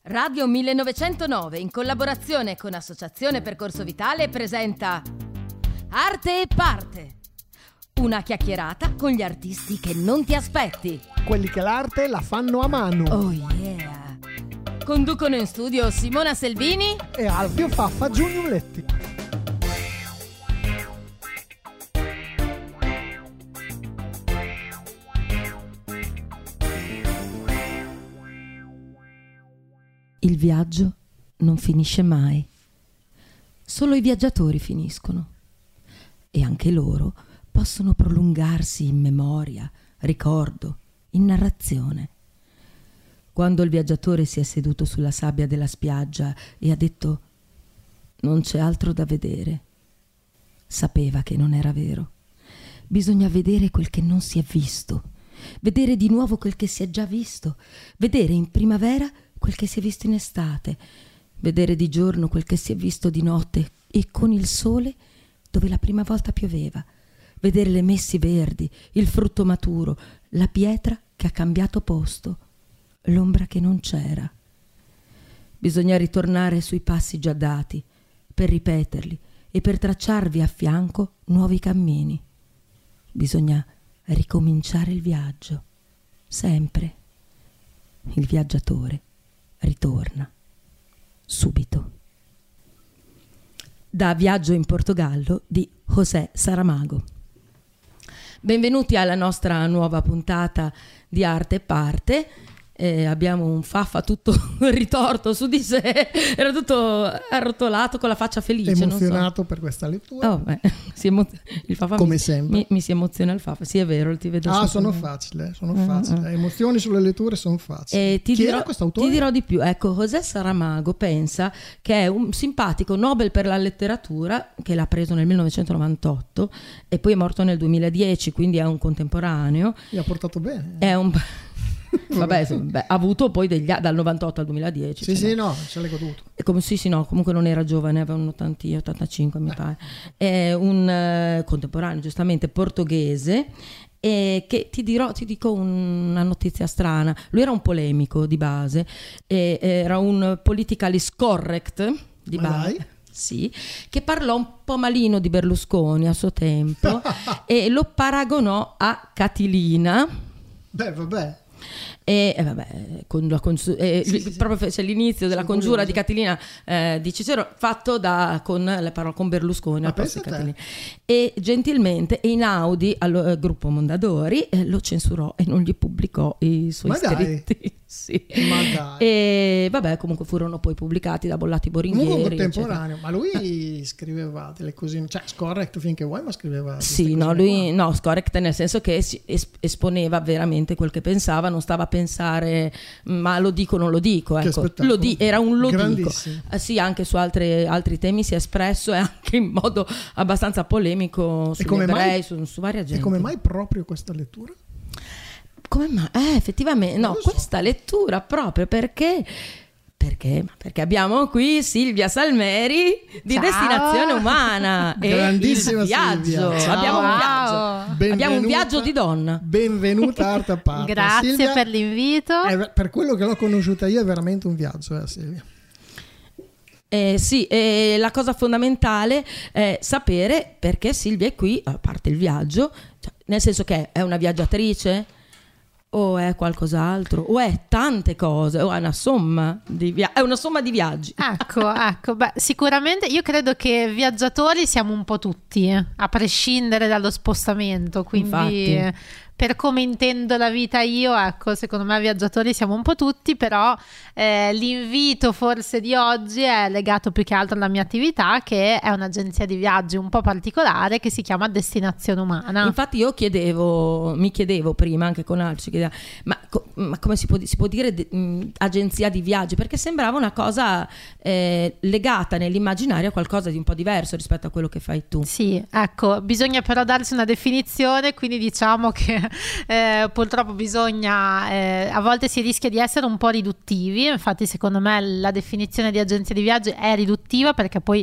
Radio 1909, in collaborazione con Associazione Percorso Vitale, presenta Arte e Parte. Una chiacchierata con gli artisti che non ti aspetti. Quelli che l'arte la fanno a mano. Oh yeah! Conducono in studio Simona Selvini e Alfio Faffa Giugnuletti. Il viaggio non finisce mai. Solo i viaggiatori finiscono. E anche loro possono prolungarsi in memoria, ricordo, in narrazione. Quando il viaggiatore si è seduto sulla sabbia della spiaggia e ha detto «Non c'è altro da vedere», sapeva che non era vero. Bisogna vedere quel che non si è visto, vedere di nuovo quel che si è già visto, vedere in primavera quel che si è visto in estate, vedere di giorno quel che si è visto di notte e con il sole dove la prima volta pioveva, vedere le messi verdi, il frutto maturo, la pietra che ha cambiato posto, l'ombra che non c'era. Bisogna ritornare sui passi già dati per ripeterli e per tracciarvi a fianco nuovi cammini. Bisogna ricominciare il viaggio, sempre. Il viaggiatore ritorna subito. Da Viaggio in Portogallo di José Saramago. Benvenuti alla nostra nuova puntata di Arte e Parte. Abbiamo un Faffa tutto ritorto su di sé, era tutto arrotolato con la faccia felice, emozionato per questa lettura. Oh, il Faffa come sempre mi si emoziona il Faffa. Sì, è vero, ti vedo. Sono facile. Emozioni sulle letture sono facili. Chi era questo autore? Ti dirò di più. Ecco, José Saramago pensa che è un simpatico Nobel per la letteratura che l'ha preso nel 1998 e poi è morto nel 2010, quindi è un contemporaneo. Mi ha portato bene. È un ha avuto poi dal 98 al 2010. Sì, ce l'hai goduto. Comunque non era giovane, aveva un 85 mi pare. È un contemporaneo, giustamente, portoghese, che ti dico una notizia strana. Lui era un polemico di base, era un politically correct di base. Sì, che parlò un po' malino di Berlusconi a suo tempo e lo paragonò a Catilina. Proprio fece l'inizio della congiura di Catilina di Cicero, fatto con Berlusconi al posto di Catilina, e gentilmente Einaudi al gruppo Mondadori lo censurò e non gli pubblicò i suoi scritti. Sì. E comunque furono poi pubblicati da Bollati Boringhieri. Comunque contemporaneo, eccetera. Ma lui scriveva delle cosine, cioè scorrect finché vuoi, ma scriveva. Scorrect nel senso che esponeva veramente quel che pensava, non stava a pensare ma lo dico o non lo dico, ecco. Era un lo dico. Sì, anche su altri temi si è espresso e anche in modo abbastanza polemico sugli ebrei, su varia gente. E come mai proprio questa lettura? Come mai? Effettivamente questa lettura proprio perché abbiamo qui Silvia Salmeri di Ciao. Destinazione Umana e il viaggio. Abbiamo un viaggio di donna. Benvenuta a Arte a Parte. Grazie Silvia, per l'invito. Per quello che l'ho conosciuta io è veramente un viaggio, Silvia. La cosa fondamentale è sapere perché Silvia è qui, a parte il viaggio, cioè, nel senso che è una viaggiatrice o è qualcos'altro o è tante cose o è una somma di viaggi. Ecco, sicuramente io credo che viaggiatori siamo un po' tutti, a prescindere dallo spostamento, quindi infatti, per come intendo la vita io, secondo me viaggiatori siamo un po' tutti, però l'invito forse di oggi è legato più che altro alla mia attività, che è un'agenzia di viaggi un po' particolare che si chiama Destinazione Umana. Infatti io mi chiedevo prima anche con Alci, ma come si può dire agenzia di viaggi? Perché sembrava una cosa legata nell'immaginario a qualcosa di un po' diverso rispetto a quello che fai tu. Sì, bisogna però darsi una definizione, quindi diciamo che purtroppo bisogna a volte si rischia di essere un po' riduttivi. Infatti secondo me la definizione di agenzia di viaggi è riduttiva, perché poi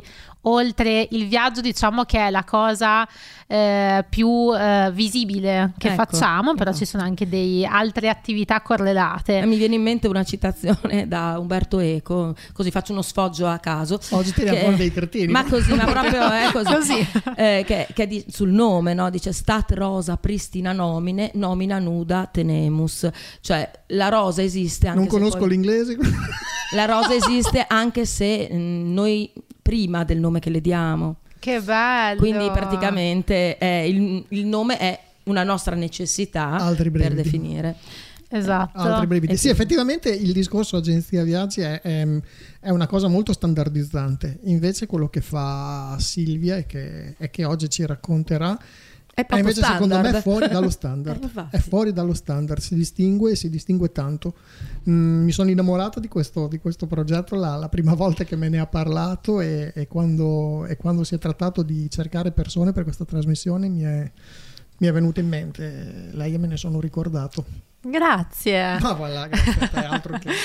oltre il viaggio, diciamo che è la cosa più visibile che facciamo, però ci sono anche altre attività correlate. Mi viene in mente una citazione da Umberto Eco, così faccio uno sfoggio a caso. Oggi tiriamo fuori dei cretini. Ma proprio è così. Che sul nome, no? Dice stat rosa pristina nomine, nomina nuda tenemus. Cioè la rosa esiste anche non conosco l'inglese. La rosa esiste anche se noi prima del nome che le diamo. Che bello! Quindi praticamente il nome è una nostra necessità per definire. Esatto. Altri breviti. Sì, effettivamente il discorso agenzia viaggi è una cosa molto standardizzante. Invece quello che fa Silvia e che oggi ci racconterà è invece standard. Secondo me è fuori dallo standard. È fuori dallo standard, si distingue tanto. Mi sono innamorata di questo progetto la prima volta che me ne ha parlato e quando si è trattato di cercare persone per questa trasmissione mi è venuto in mente lei e me ne sono ricordato. Grazie. Ma voilà, grazie a te, altro che.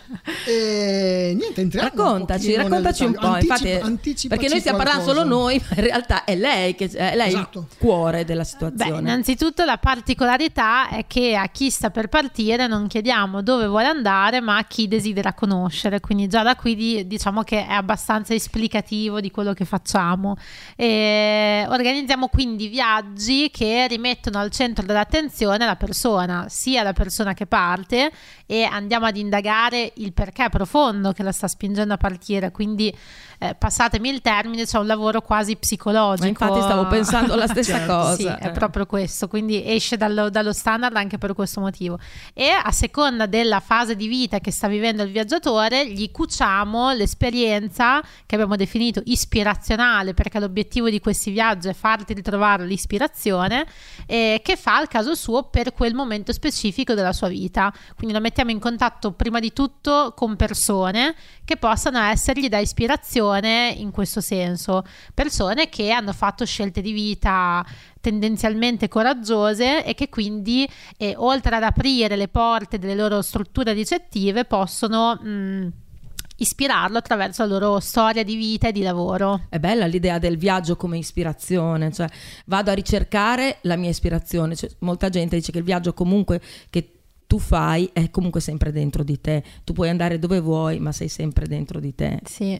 E niente, entriamo. Raccontaci un po'. Infatti, perché noi stiamo parlando solo noi, ma in realtà è lei che è il cuore della situazione. Beh, innanzitutto la particolarità è che a chi sta per partire non chiediamo dove vuole andare, ma a chi desidera conoscere. Quindi già da qui diciamo che è abbastanza esplicativo di quello che facciamo. E organizziamo quindi viaggi che rimettono al centro dell'attenzione la persona, sia la persona che parte, e andiamo ad indagare il perché profondo che la sta spingendo a partire. Quindi passatemi il termine, c'è un lavoro quasi psicologico. Ma infatti stavo pensando la stessa cosa. Sì, è proprio questo, quindi esce dallo standard anche per questo motivo. E a seconda della fase di vita che sta vivendo il viaggiatore gli cuciamo l'esperienza che abbiamo definito ispirazionale, perché l'obiettivo di questi viaggi è farti ritrovare l'ispirazione, che fa al caso suo per quel momento specifico della sua vita. Quindi lo mettiamo in contatto prima di tutto con persone che possano essergli da ispirazione in questo senso, persone che hanno fatto scelte di vita tendenzialmente coraggiose e che quindi oltre ad aprire le porte delle loro strutture ricettive possono ispirarlo attraverso la loro storia di vita e di lavoro. È bella l'idea del viaggio come ispirazione, cioè vado a ricercare la mia ispirazione. Cioè, molta gente dice che il viaggio comunque che tu fai è comunque sempre dentro di te. Tu puoi andare dove vuoi, ma sei sempre dentro di te. Sì.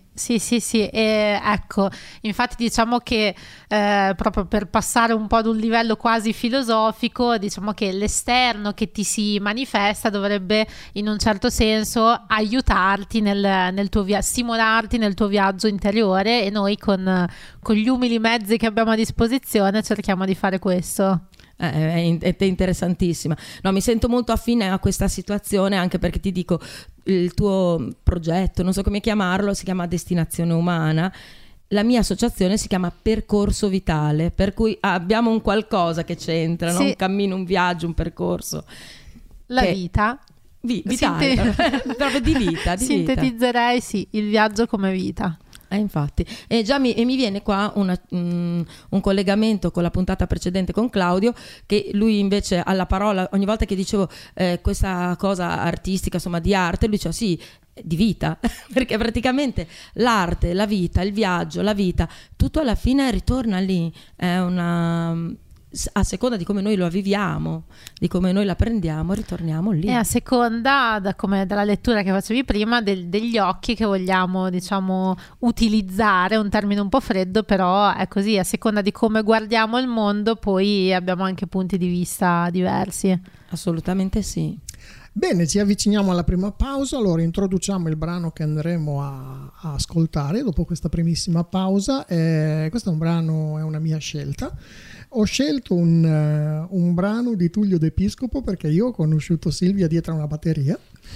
E ecco, infatti diciamo che proprio per passare un po' ad un livello quasi filosofico, diciamo che l'esterno che ti si manifesta dovrebbe in un certo senso aiutarti nel tuo stimolarti nel tuo viaggio interiore, e noi con gli umili mezzi che abbiamo a disposizione cerchiamo di fare questo. È interessantissima. No, mi sento molto affine a questa situazione, anche perché ti dico, il tuo progetto, non so come chiamarlo, si chiama Destinazione Umana. La mia associazione si chiama Percorso Vitale, per cui abbiamo un qualcosa che c'entra, no? Un cammino, un viaggio, un percorso. La vita. Vitale, proprio di vita. Sintetizzerei il viaggio come vita. Infatti, e già mi viene qua un collegamento con la puntata precedente con Claudio, che lui invece alla parola, ogni volta che dicevo questa cosa artistica, insomma di arte, lui diceva sì, di vita, perché praticamente l'arte, la vita, il viaggio, la vita, tutto alla fine ritorna lì, è una... a seconda di come noi lo viviamo, di come noi la prendiamo, ritorniamo lì. E a seconda dalla lettura che facevi prima degli occhi che vogliamo, diciamo, utilizzare, un termine un po' freddo, però è così, a seconda di come guardiamo il mondo poi abbiamo anche punti di vista diversi. Assolutamente sì. Bene, ci avviciniamo alla prima pausa, allora introduciamo il brano che andremo a ascoltare dopo questa primissima pausa. Questo è un brano, è una mia scelta. Ho scelto un brano di Tullio D'Episcopo perché io ho conosciuto Silvia dietro una batteria,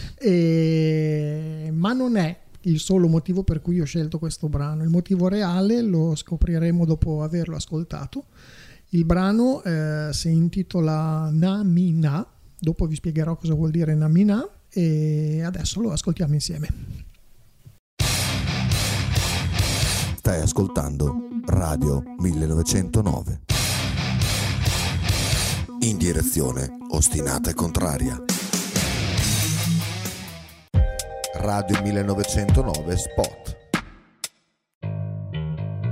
ma non è il solo motivo per cui ho scelto questo brano. Il motivo reale lo scopriremo dopo averlo ascoltato. Il brano si intitola Namina, dopo vi spiegherò cosa vuol dire Namina e adesso lo ascoltiamo insieme. Stai ascoltando Radio 1909. In direzione ostinata e contraria. Radio 1909 Spot.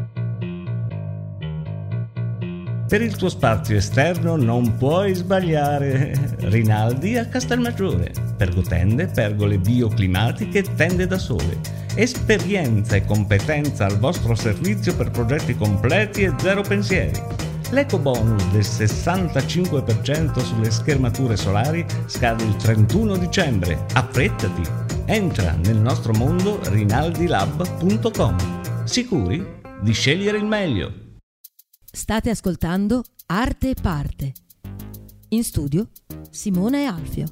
Per il tuo spazio esterno non puoi sbagliare. Rinaldi a Castelmaggiore. Pergotende, pergole bioclimatiche e tende da sole. Esperienza e competenza al vostro servizio per progetti completi e zero pensieri. L'eco bonus del 65% sulle schermature solari scade il 31 dicembre. Affrettati! Entra nel nostro mondo rinaldilab.com. Sicuri di scegliere il meglio. State ascoltando Arte e Parte. In studio Simona e Alfio.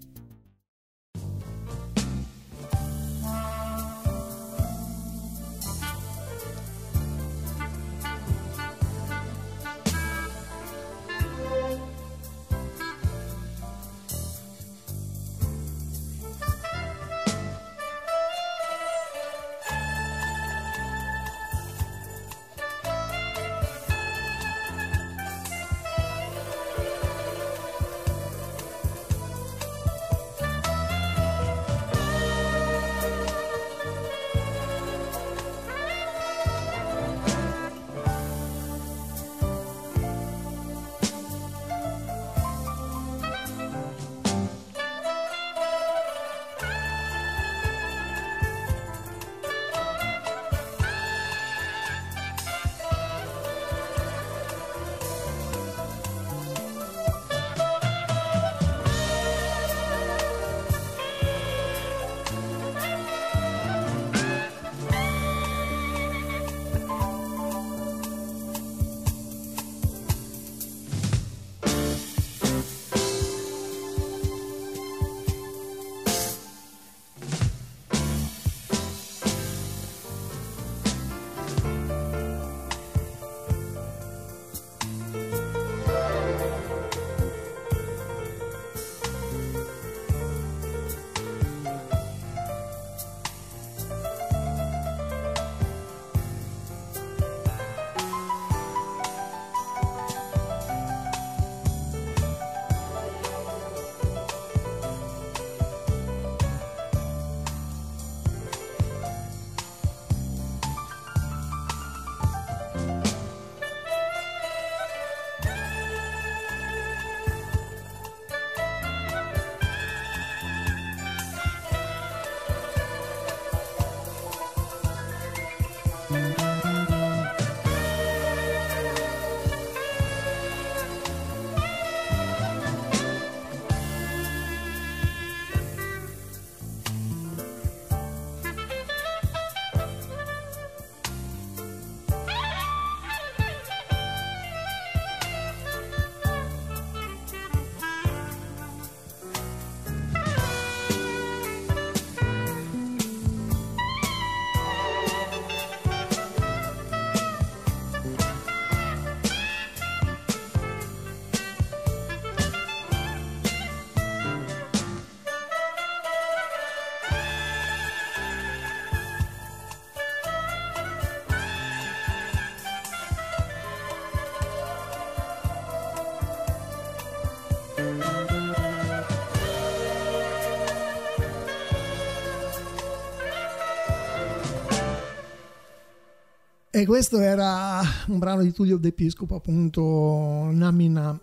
E questo era un brano di Tullio D'Episcopo, appunto, Namina,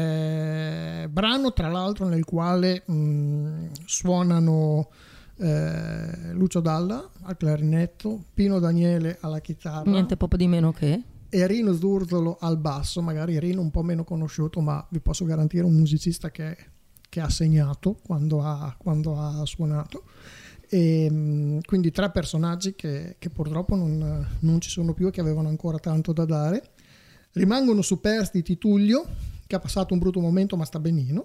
brano tra l'altro nel quale suonano Lucio Dalla al clarinetto, Pino Daniele alla chitarra, niente poco di meno che, e Rino Sdurzolo al basso. Magari Rino un po' meno conosciuto, ma vi posso garantire un musicista che ha segnato quando ha suonato. E quindi tre personaggi che purtroppo non ci sono più e che avevano ancora tanto da dare. Rimangono superstiti Tullio, che ha passato un brutto momento ma sta benino,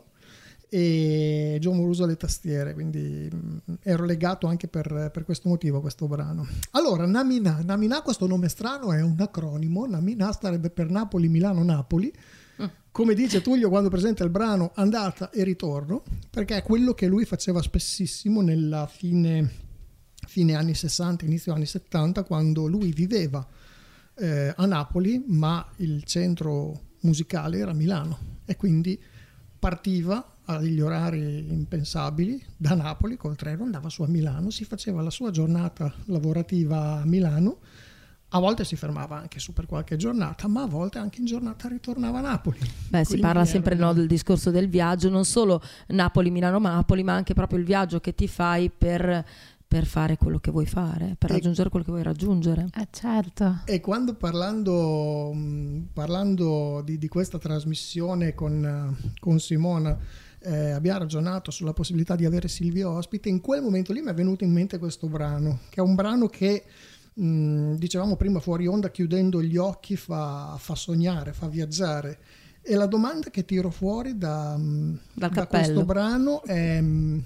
e Gio Moruso alle tastiere, quindi ero legato anche per questo motivo a questo brano. Allora, Namina, questo nome strano, è un acronimo. Namina starebbe per Napoli, Milano, Napoli. Come dice Tullio quando presenta il brano, andata e ritorno, perché è quello che lui faceva spessissimo nella fine anni 60, inizio anni 70, quando lui viveva a Napoli, ma il centro musicale era Milano, e quindi partiva agli orari impensabili da Napoli col treno, andava su a Milano, si faceva la sua giornata lavorativa a Milano, A volte si fermava anche su per qualche giornata, ma a volte anche in giornata ritornava a Napoli. Si parla sempre del discorso del viaggio, non solo Napoli-Milano-Napoli, ma anche proprio il viaggio che ti fai per fare quello che vuoi fare, per raggiungere quello che vuoi raggiungere. Certo. E quando parlando di questa trasmissione con Simona abbiamo ragionato sulla possibilità di avere Silvia ospite, in quel momento lì mi è venuto in mente questo brano, che è un brano che dicevamo prima fuori onda, chiudendo gli occhi fa sognare, fa viaggiare, e la domanda che tiro fuori da questo brano è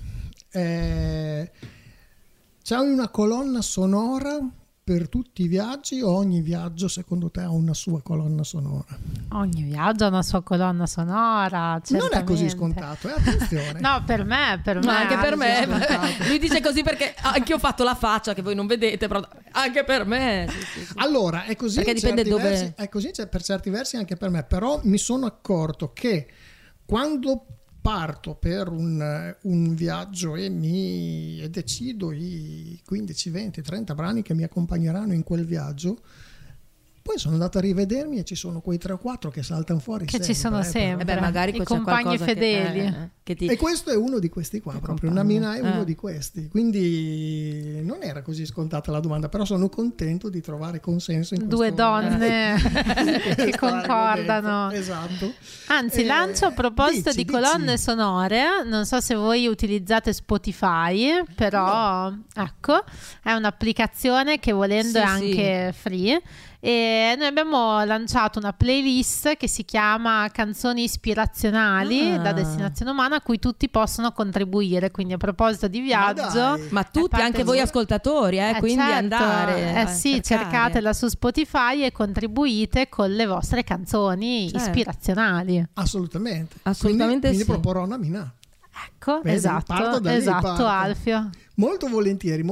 c'è una colonna sonora per tutti i viaggi, o ogni viaggio secondo te ha una sua colonna sonora? Ogni viaggio ha una sua colonna sonora, certamente. Non è così scontato, attenzione. No, per me anche per me. Lui dice così perché anche io ho fatto la faccia che voi non vedete, però anche per me. Sì. Allora, è così, perché dipende dove versi, è così per certi versi anche per me, però mi sono accorto che quando parto per un viaggio e decido i 15, 20, 30 brani che mi accompagneranno in quel viaggio, poi sono andato a rivedermi e ci sono quei 3 o 4 che saltano fuori che sempre, ci sono sempre, magari i compagni fedeli e questo è uno di questi qua, proprio Namina è uno di questi, quindi non era così scontata la domanda, però sono contento di trovare consenso in due donne che concordano. Esatto. Anzi, lancio a proposito di colonne sonore, non so se voi utilizzate Spotify, però ecco, è un'applicazione che volendo è anche free, e noi abbiamo lanciato una playlist che si chiama Canzoni ispirazionali da Destinazione Umana, a cui tutti possono contribuire, quindi a proposito di viaggio, ma tutti, anche voi ascoltatori, quindi certo, andare cercatela su Spotify e contribuite con le vostre canzoni ispirazionali. Assolutamente quindi sì. Proporrò Namina. Ecco, vedi, esatto Alfio, molto volentieri.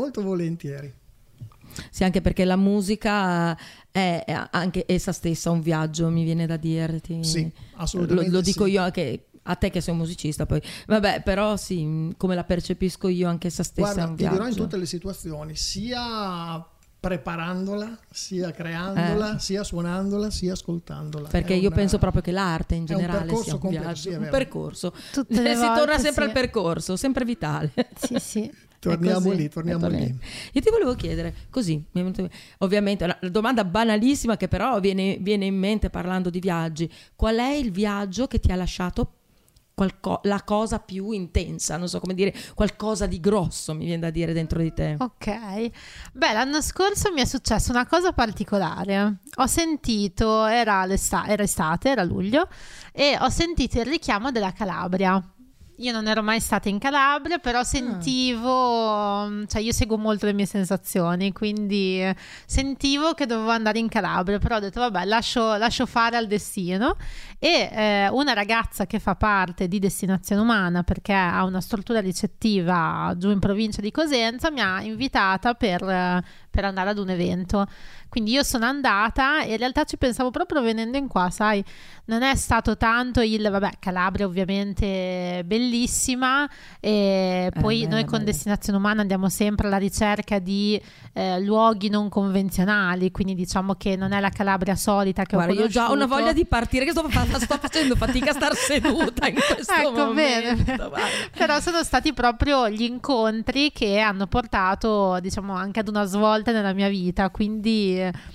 Sì, anche perché la musica è anche essa stessa un viaggio, mi viene da dirti. Sì, assolutamente. Lo dico io anche a te che sei un musicista, poi vabbè, però sì, come la percepisco io, anche essa stessa. Guarda, è un ti viaggio. dirò in tutte le situazioni, sia preparandola, sia creandola, sia suonandola, sia ascoltandola. Perché io penso proprio che l'arte in generale sia un viaggio, un percorso. Si torna sempre al percorso, sempre vitale. Sì. Torniamo lì. Io ti volevo chiedere, così, ovviamente una domanda banalissima che però viene in mente parlando di viaggi: qual è il viaggio che ti ha lasciato la cosa più intensa, non so come dire, qualcosa di grosso, mi viene da dire, dentro di te? Ok, beh, l'anno scorso mi è successa una cosa particolare. Ho sentito, era estate, era luglio, e ho sentito il richiamo della Calabria. Io non ero mai stata in Calabria, però sentivo, cioè io seguo molto le mie sensazioni, quindi sentivo che dovevo andare in Calabria, però ho detto vabbè, lascio fare al destino, e una ragazza che fa parte di Destinazione Umana, perché ha una struttura ricettiva giù in provincia di Cosenza, mi ha invitata per andare ad un evento. Quindi io sono andata e in realtà ci pensavo proprio venendo in qua, sai, non è stato tanto Calabria ovviamente bellissima, e poi noi con Destinazione Umana andiamo sempre alla ricerca di luoghi non convenzionali, quindi diciamo che non è la Calabria solita che ho conosciuto. Io già ho una voglia di partire, che sto facendo fatica a star seduta in questo momento. Bene. Però sono stati proprio gli incontri che hanno portato, diciamo, anche ad una svolta nella mia vita, quindi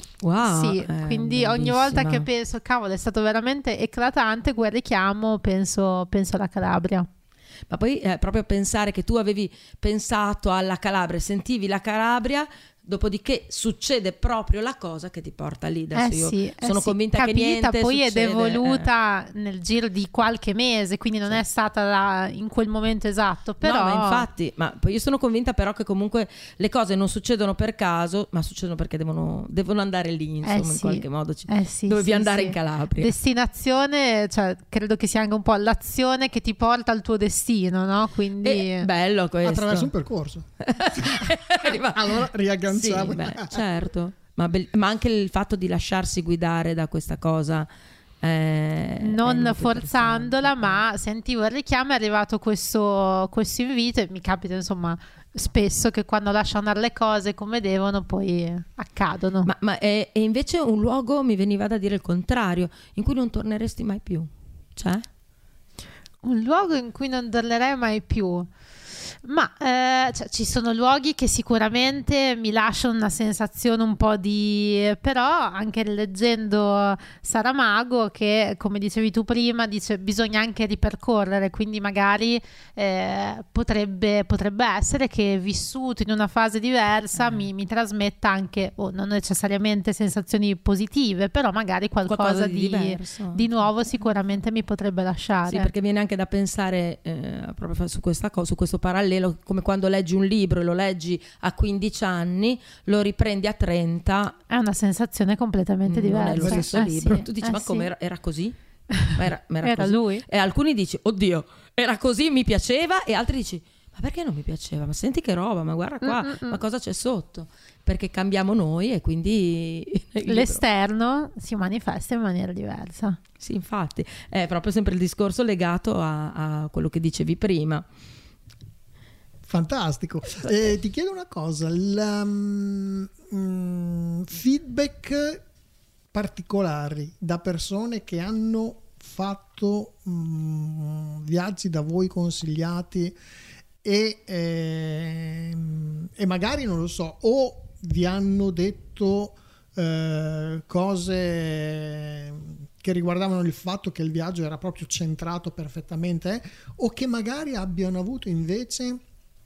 quindi ogni volta che penso cavolo, è stato veramente eclatante quel richiamo, penso alla Calabria. Ma poi proprio pensare che tu avevi pensato alla Calabria, sentivi la Calabria, dopodiché succede proprio la cosa che ti porta lì. Adesso io sono convinta che niente poi succede, ed evoluta nel giro di qualche mese, quindi non è stata in quel momento esatto, però no, ma infatti, ma poi io sono convinta però che comunque le cose non succedono per caso, ma succedono perché devono andare lì, insomma, in qualche modo dovevi andare in Calabria. Destinazione, cioè credo che sia anche un po' l'azione che ti porta al tuo destino, no? Quindi bello questo, attraverso un percorso. Allora riagganciamo. Sì, certo, ma anche il fatto di lasciarsi guidare da questa cosa non forzandola, ma sentivo il richiamo, è arrivato questo invito e mi capita insomma spesso che quando lascio andare le cose come devono poi accadono. E invece un luogo, mi veniva da dire il contrario, in cui non torneresti mai più, cioè? Un luogo in cui non tornerei mai più? Ma ci sono luoghi che sicuramente mi lasciano una sensazione un po' però anche leggendo Saramago, che come dicevi tu prima dice bisogna anche ripercorrere, quindi magari potrebbe essere che vissuto in una fase diversa mi trasmetta anche non necessariamente sensazioni positive, però magari qualcosa di nuovo sicuramente mi potrebbe lasciare. Sì, perché viene anche da pensare proprio su questa cosa, su questo parallelo, come quando leggi un libro e lo leggi a 15 anni, lo riprendi a 30, è una sensazione completamente diversa. Non è lo stesso libro. Sì. Tu dici ma come era così? Era così? Lui? E alcuni dici oddio, era così, mi piaceva, e altri dici ma perché non mi piaceva? Ma senti che roba, ma guarda qua, ma cosa c'è sotto? Perché cambiamo noi e quindi l'esterno si manifesta in maniera diversa. Sì, infatti è proprio sempre il discorso legato a quello che dicevi prima. Fantastico. Ti chiedo una cosa, feedback particolari da persone che hanno fatto viaggi da voi consigliati e magari non lo so, o vi hanno detto cose che riguardavano il fatto che il viaggio era proprio centrato perfettamente, o che magari abbiano avuto invece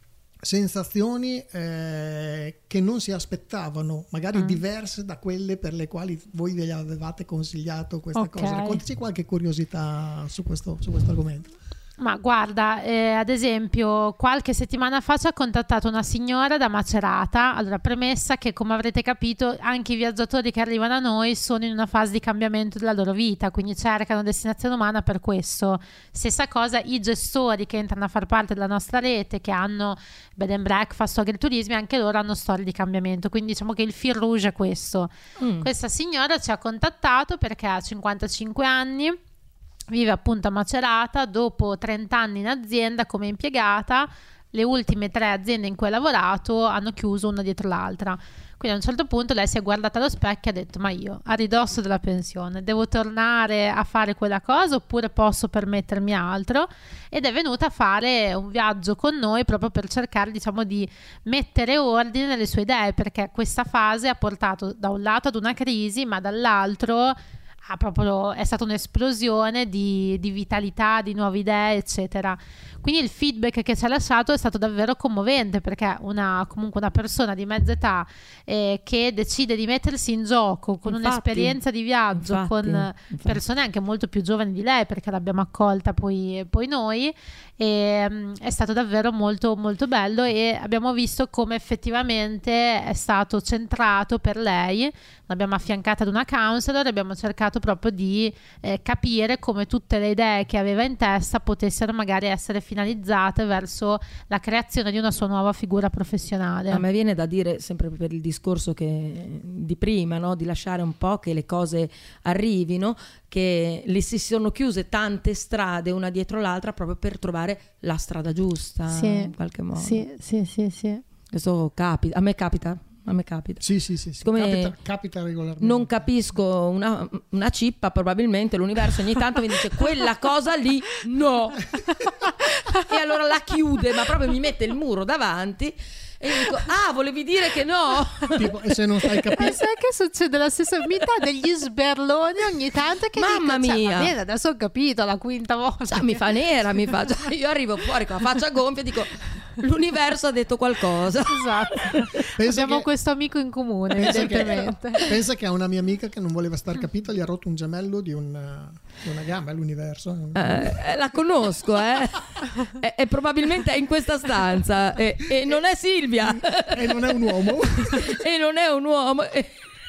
sensazioni che non si aspettavano, magari diverse da quelle per le quali voi vi avevate consigliato questa cosa. Raccontaci qualche curiosità su questo argomento. Ma guarda, ad esempio qualche settimana fa ci ha contattato una signora da Macerata. Allora, premessa che come avrete capito anche i viaggiatori che arrivano a noi sono in una fase di cambiamento della loro vita, quindi cercano destinazione umana per questo. Stessa cosa i gestori che entrano a far parte della nostra rete, che hanno bed and breakfast o agriturismi, anche loro hanno storie di cambiamento, quindi diciamo che il fil rouge è questo. Questa signora ci ha contattato perché ha 55 anni, vive appunto a Macerata, dopo 30 anni in azienda come impiegata, le ultime 3 aziende in cui ha lavorato hanno chiuso una dietro l'altra, quindi a un certo punto lei si è guardata allo specchio e ha detto ma io a ridosso della pensione devo tornare a fare quella cosa oppure posso permettermi altro, ed è venuta a fare un viaggio con noi proprio per cercare diciamo di mettere ordine nelle sue idee, perché questa fase ha portato da un lato ad una crisi ma dall'altro è stata un'esplosione di vitalità, di nuove idee eccetera. Quindi il feedback che ci ha lasciato è stato davvero commovente, perché comunque una persona di mezza età che decide di mettersi in gioco con un'esperienza di viaggio con persone anche molto più giovani di lei, perché l'abbiamo accolta poi noi, e è stato davvero molto molto bello, e abbiamo visto come effettivamente è stato centrato per lei. L'abbiamo affiancata ad una counselor e abbiamo cercato proprio di capire come tutte le idee che aveva in testa potessero magari essere finalizzate verso la creazione di una sua nuova figura professionale. A me viene da dire, sempre per il discorso di prima, no? Di lasciare un po' che le cose arrivino, che le si sono chiuse tante strade una dietro l'altra proprio per trovare la strada giusta, in qualche modo. Sì. Questo capita, a me capita. Sì. Capita regolarmente. Non capisco una cippa, probabilmente l'universo ogni tanto mi dice quella cosa lì no. E allora la chiude, ma proprio mi mette il muro davanti e io dico volevi dire che no? Tipo, e se non stai capendo, sai che succede la stessa metà degli sberloni ogni tanto, che mamma mia, bene, adesso ho capito la quinta volta, mi fa nera, io arrivo fuori con la faccia gonfia e dico l'universo ha detto qualcosa. Esatto. Abbiamo questo amico in comune, evidentemente. Pensa che a una mia amica che non voleva star capita gli ha rotto un gemello di una gamba, l'universo. La conosco, e probabilmente è in questa stanza e non è Silvia e non è un uomo. E non è un uomo.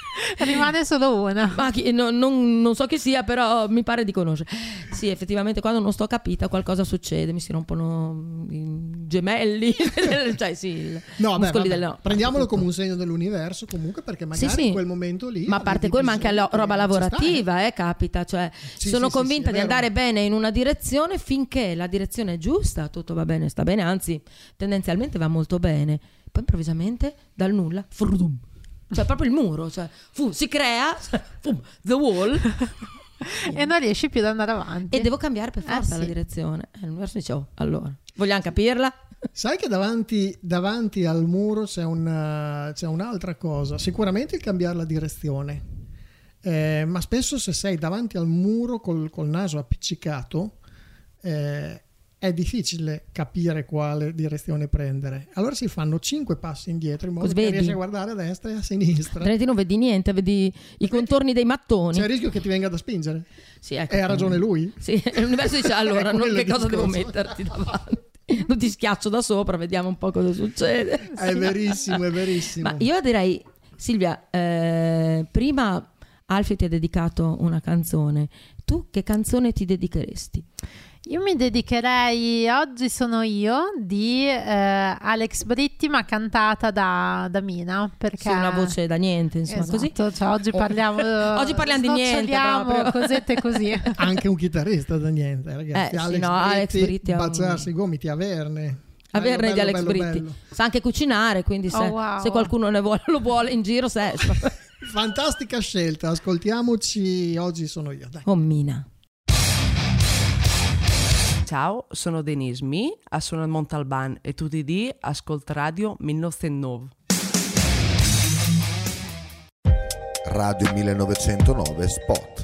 Rimane solo una. Ma non so chi sia, però mi pare di conoscere. Sì, effettivamente quando non sto capita qualcosa succede, mi si rompono i gemelli. Cioè sì, prendiamolo come un segno dell'universo comunque, perché magari in quel momento lì. Ma a parte quello, ma anche roba lavorativa capita, cioè sono convinta di andare bene in una direzione finché la direzione è giusta, tutto va bene, sta bene, anzi tendenzialmente va molto bene, poi improvvisamente dal nulla cioè proprio il muro, cioè si crea the wall e non riesci più ad andare avanti e devo cambiare per forza la direzione. L'universo dice allora vogliamo capirla. Sai che davanti al muro c'è un'altra cosa, sicuramente il cambiare la direzione, ma spesso se sei davanti al muro col naso appiccicato è difficile capire quale direzione prendere. Allora si fanno 5 passi indietro in modo che riesci a guardare a destra e a sinistra. Altrimenti non vedi niente, vedi i contorni dei mattoni. C'è il rischio che ti venga da spingere. Sì, ecco. E ha ragione lui. Sì, l'universo dice allora che cosa devo metterti davanti? Non ti schiaccio da sopra, vediamo un po' cosa succede. È verissimo, è verissimo. Ma io direi, Silvia, prima Alfio ti ha dedicato una canzone. Tu che canzone ti dedicheresti? Io mi dedicherei Oggi sono io di Alex Britti, ma cantata da Mina, perché una voce da niente, insomma, così. Cioè, oggi parliamo di niente proprio. Cosette così. Anche un chitarrista da niente, ragazzi. Alex Britti baciarsi i gomiti, averne di Alex Britti. Bello. Sa anche cucinare, quindi se qualcuno lo vuole in giro, fantastica scelta. Ascoltiamoci Oggi sono io, dai. Mina. Ciao, sono Denise Mi, sono al Montalban e tutti di Ascolt Radio 1909. Radio 1909 Spot.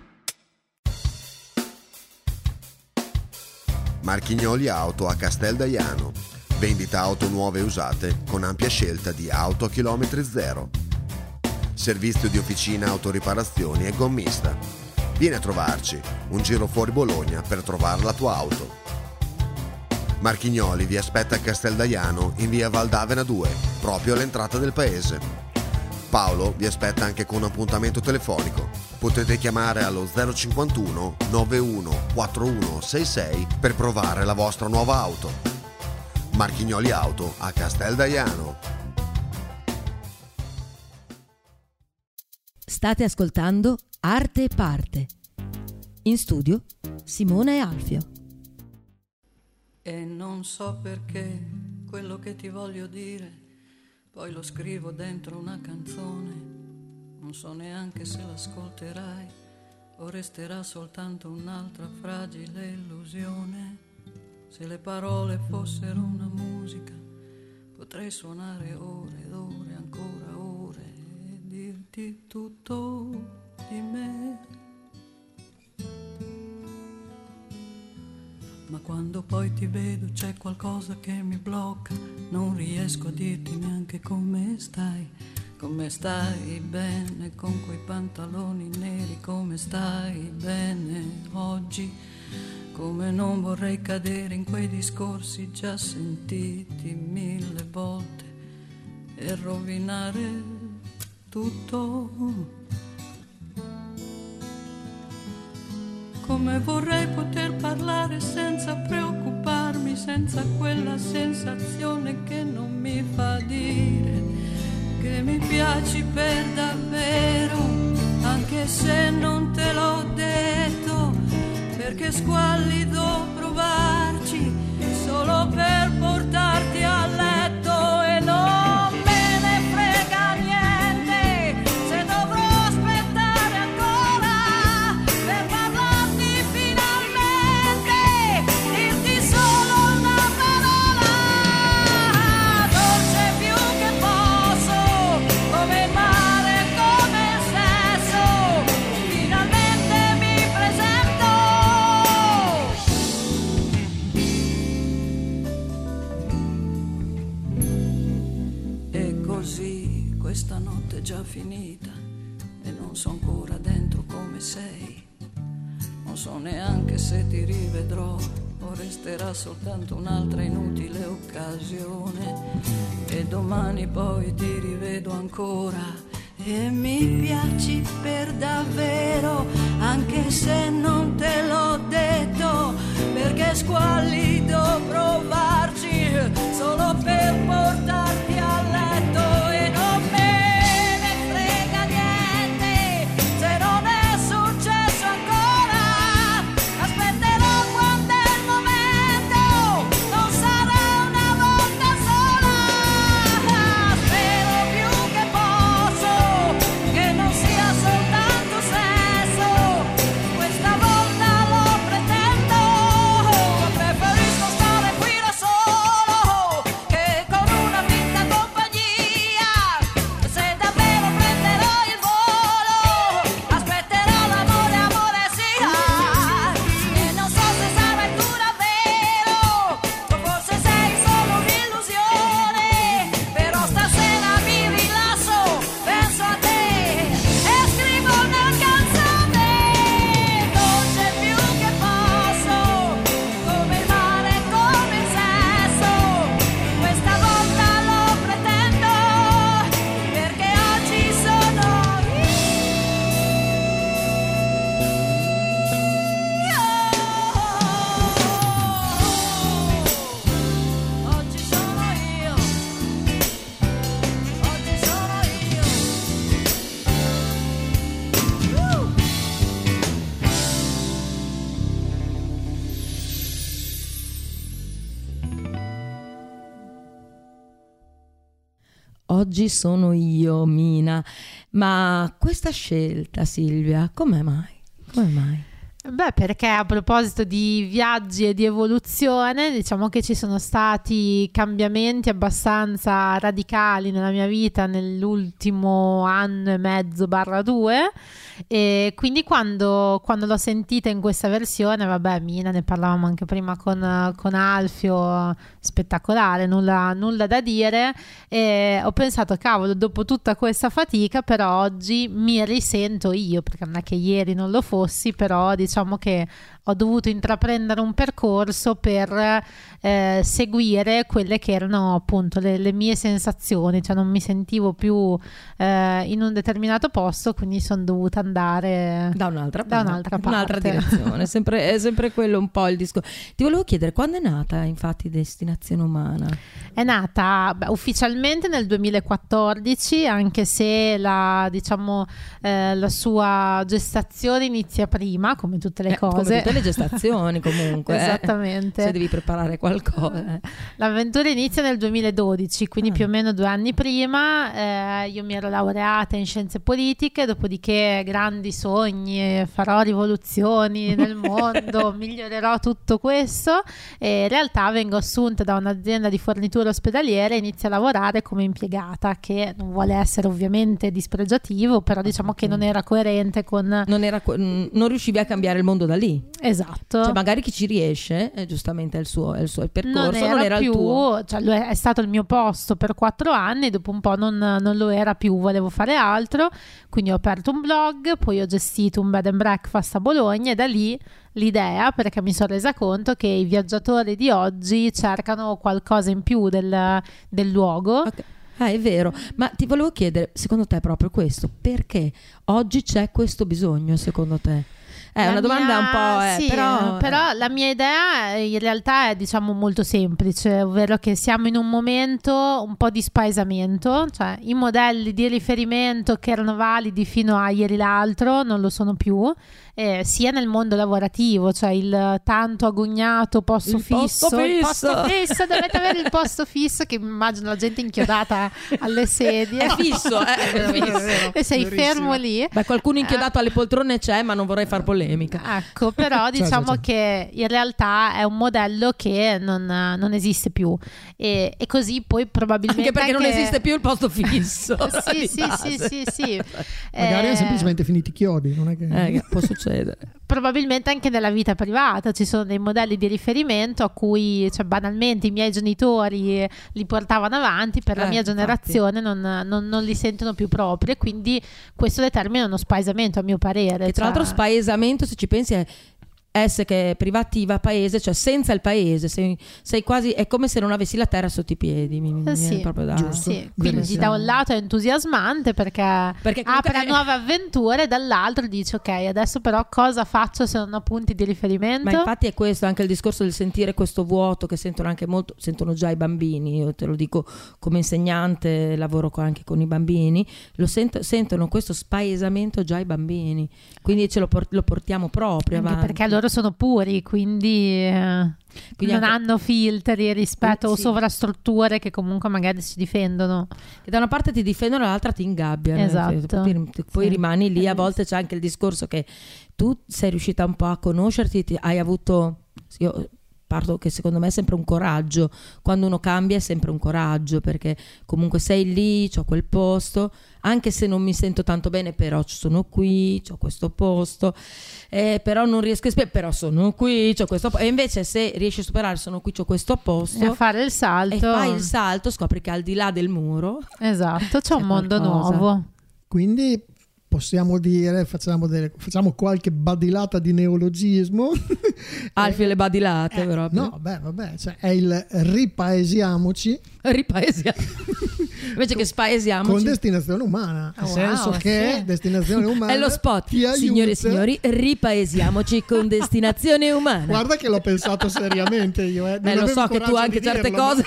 Marchignoli Auto a Casteldaiano. Vendita auto nuove e usate con ampia scelta di auto a chilometri zero. Servizio di officina autoriparazioni e gommista. Vieni a trovarci, un giro fuori Bologna per trovare la tua auto. Marchignoli vi aspetta a Casteldaiano in via Valdavena 2, proprio all'entrata del paese. Paolo vi aspetta anche con un appuntamento telefonico. Potete chiamare allo 051 91 4166 per provare la vostra nuova auto. Marchignoli Auto a Casteldaiano. State ascoltando Arte e Parte. In studio Simona e Alfio. E non so perché quello che ti voglio dire poi lo scrivo dentro una canzone. Non so neanche se l'ascolterai o resterà soltanto un'altra fragile illusione. Se le parole fossero una musica potrei suonare ore ed ore, ancora ore, e dirti tutto di me. Ma quando poi ti vedo c'è qualcosa che mi blocca, non riesco a dirti neanche come stai. Come stai bene con quei pantaloni neri, come stai bene oggi. Come non vorrei cadere in quei discorsi già sentiti 1000 volte e rovinare tutto. Come vorrei poter parlare senza preoccuparmi, senza quella sensazione che non mi fa dire che mi piaci per davvero, anche se non te l'ho detto, perché è squallido provarci solo per portarti a letto e non me ne frega niente se dovrò aspettare ancora per parlarti finalmente, dirti solo una parola dolce più che posso, come il mare, come il sesso, finalmente mi presento. E così questa notte è già finita e non so ancora dentro come sei. Non so neanche se ti rivedrò o resterà soltanto un'altra inutile occasione. E domani poi ti rivedo ancora e mi piaci per davvero, anche se non te l'ho detto, perché squallido provarci solo per portarti a letto. E non me ne frega niente se non è successo ancora, aspetterò quando è il momento, non sarà una volta sola. Spero più che posso che non sia soltanto sesso, questa volta lo pretendo, preferisco stare qui da solo che con una finta compagnia. Se davvero prenderò il volo, aspetterò l'amore, amore sia, e non so se sarai tu davvero, o forse sei solo un'illusione, però stasera mi rilasso, penso a te e scrivo una canzone. Dolce più che posso, come il mare, come il sesso, questa volta lo pretendo, perché oggi sono io. Oggi sono io. Oggi sono io. Oggi sono io, Mina. Ma questa scelta, Silvia, come mai? Come mai? Beh, perché a proposito di viaggi e di evoluzione, diciamo che ci sono stati cambiamenti abbastanza radicali nella mia vita nell'ultimo anno e mezzo / 2, e quindi quando l'ho sentita in questa versione, vabbè, Mina, ne parlavamo anche prima con Alfio, spettacolare, nulla da dire, e ho pensato, cavolo, dopo tutta questa fatica, però oggi mi risento io, perché non è che ieri non lo fossi, però diciamo che ho dovuto intraprendere un percorso per seguire quelle che erano appunto le mie sensazioni, cioè non mi sentivo più in un determinato posto, quindi sono dovuta andare Da un'altra parte. un'altra direzione. È sempre quello un po' il discorso. Ti volevo chiedere, quando è nata infatti Destinazione Umana? È nata ufficialmente nel 2014, anche se la sua gestazione inizia prima, come tutte le cose. Come tutte le gestazioni comunque. Esattamente. Se devi preparare qualcosa. L'avventura inizia nel 2012, quindi più o meno 2 anni prima. Io mi ero laureata in scienze politiche, dopodiché grandi sogni, farò rivoluzioni nel mondo, migliorerò tutto questo, e in realtà vengo assunta da un'azienda di fornitura ospedaliera e inizio a lavorare come impiegata, che non vuole essere ovviamente dispregiativo, però diciamo che non era coerente con... Non riuscivi a cambiare il mondo da lì. Esatto. Cioè magari chi ci riesce, giustamente è il suo percorso, non era più, il tuo. Cioè, è stato il mio posto per 4 anni, dopo un po' non lo era più, volevo fare altro, quindi ho aperto un blog, poi ho gestito un bed and breakfast a Bologna, e da lì l'idea, perché mi sono resa conto che i viaggiatori di oggi cercano qualcosa in più del luogo. Okay. È vero, ma ti volevo chiedere, secondo te proprio questo, perché oggi c'è questo bisogno, secondo te? È una domanda un po'... sì, però la mia idea in realtà è, diciamo, molto semplice, ovvero che siamo in un momento un po' di spaesamento, cioè i modelli di riferimento che erano validi fino a ieri l'altro non lo sono più, sia nel mondo lavorativo, cioè il tanto agognato posto fisso, dovete avere il posto fisso, che immagino la gente inchiodata alle sedie. È fisso, è fisso. E sei fermo lì. Beh, qualcuno inchiodato alle poltrone c'è, ma non vorrei far polemica. Ecco, però diciamo che in realtà è un modello che non esiste più, e così poi probabilmente anche perché non esiste più il posto fisso. sì. Magari hanno semplicemente finito i chiodi, non è che può succedere. Probabilmente anche nella vita privata ci sono dei modelli di riferimento a cui, cioè, banalmente i miei genitori li portavano avanti, per la mia generazione non li sentono più propri, e quindi questo determina uno spaesamento, a mio parere. E tra l'altro spaesamento, se ci pensi, S che è privativa, paese, cioè senza il paese, sei quasi, è come se non avessi la terra sotto i piedi. Mi viene proprio da... Sì. Quindi da un lato è entusiasmante perché apre nuove avventure, dall'altro dici ok, adesso però cosa faccio se non ho punti di riferimento? Ma infatti è questo anche il discorso del sentire questo vuoto che sentono già i bambini. Io te lo dico come insegnante, lavoro anche con i bambini, sentono questo spaesamento già i bambini, quindi lo portiamo proprio anche avanti. Perché loro sono puri, quindi non hanno filtri rispetto o sovrastrutture che comunque magari si difendono. Che da una parte ti difendono, dall'altra ti ingabbiano. Esatto. Poi rimani lì. A volte c'è anche il discorso che tu sei riuscita un po' a conoscerti, hai avuto... Io parto che secondo me è sempre un coraggio. Quando uno cambia è sempre un coraggio, perché comunque sei lì, c'ho quel posto, anche se non mi sento tanto bene, però sono qui, c'ho questo posto, però non riesco a però sono qui, c'ho questo posto. E invece se riesci a superare sono qui, c'ho questo posto, e a fare il salto, e fai il salto, scopri che al di là del muro c'è un mondo nuovo. Quindi possiamo dire, facciamo qualche badilata di neologismo. Alfio le badilate, però. No, vabbè, cioè è il ripaesiamoci. Invece che spaesiamoci. Con destinazione umana. Nel senso che destinazione umana è lo spot. Signore e signori, ripaesiamoci con destinazione umana. Guarda che l'ho pensato seriamente io. Lo so che tu anche certe cose...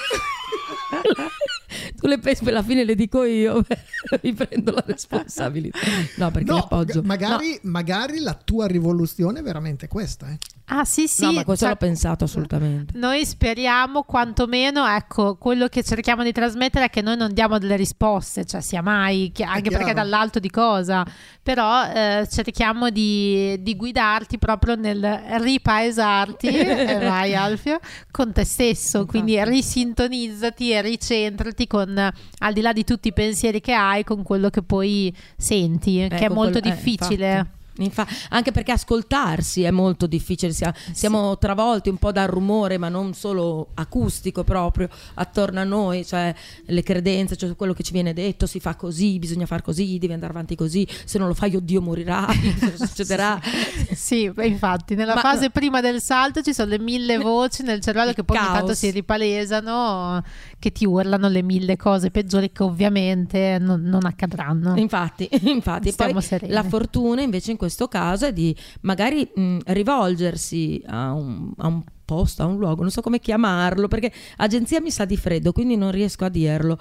Tu le pensi, alla fine le dico io, mi prendo la responsabilità. No, perché l'appoggio. Magari la tua rivoluzione è veramente questa. Ah sì, no, ma questo l'ho pensato assolutamente. Noi speriamo, quantomeno, ecco, quello che cerchiamo di trasmettere è che noi non diamo delle risposte, cioè sia mai, anche perché dall'alto di cosa, però cerchiamo di guidarti proprio nel ripaesarti, vai Alfio, con te stesso. Infatti. Quindi risintonizzati e ricentrati con, al di là di tutti i pensieri che hai, con quello che poi senti, che è molto difficile. Anche perché ascoltarsi è molto difficile, siamo travolti un po' dal rumore, ma non solo acustico, proprio attorno a noi, cioè le credenze, cioè quello che ci viene detto, si fa così, bisogna far così, devi andare avanti così, se non lo fai oddio morirai, succederà. Sì, infatti nella fase prima del salto ci sono le 1000 voci nel cervello che poi ogni tanto si ripalesano, che ti urlano le 1000 cose peggiori che ovviamente non accadranno. Infatti poi sereni. La fortuna invece in questo caso è di magari rivolgersi a un posto, a un luogo, non so come chiamarlo, perché agenzia mi sa di freddo, quindi non riesco a dirlo,